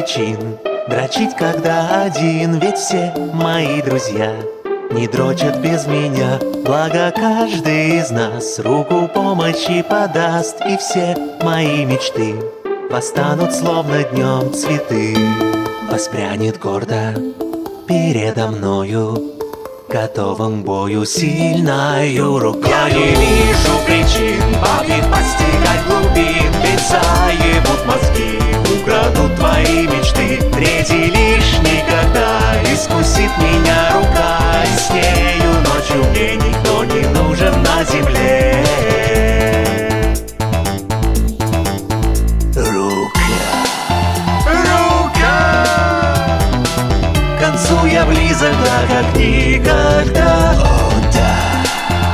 причин дрочить, когда один, ведь все мои друзья не дрочат без меня. Благо каждый из нас руку помощи подаст, и все мои мечты восстанут словно днем цветы. Воспрянет гордо передо мною готовым к бою сильною рукою. Я не вижу причин бабьих постигать глубин, ведь заебут мозги, украдут твои мечты. Третий лишь никогда искусит меня рука, и с нею ночью мне никто не нужен на земле. К концу я близок, да, как никогда. О, да.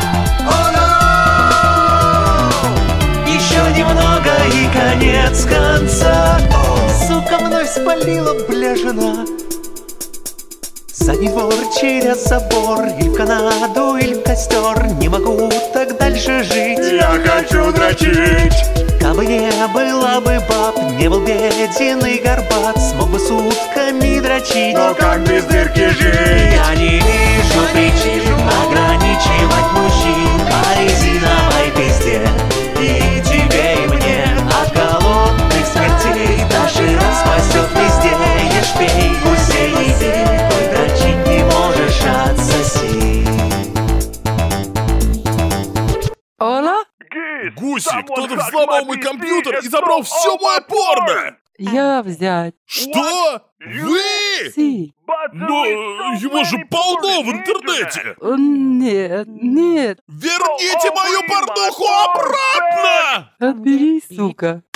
О, no! Еще немного и конец конца. Сука, мной спалила, бля, жена. Задний двор через забор, или в Канаду, или в костер. Не могу так дальше жить. Я хочу дрочить. Кабы не было бы баб, не был беден и горбат, смог бы сутками дрочить. Но как без дырки жить? Я не вижу причин ограничивать мужчин по резиновой пизде. И тебе, и мне от голодных смертей доширак спасет везде. Ешь, пей, гусей еди, той дрочить не можешь, отсоси. Ола? Гуси, кто-то взломал мой компьютер и забрал все мое порно! Я взять. Что? Вы? Си. Но его же полно в интернете! Нет, нет. Верните мою порнуху обратно! Отбери, сука.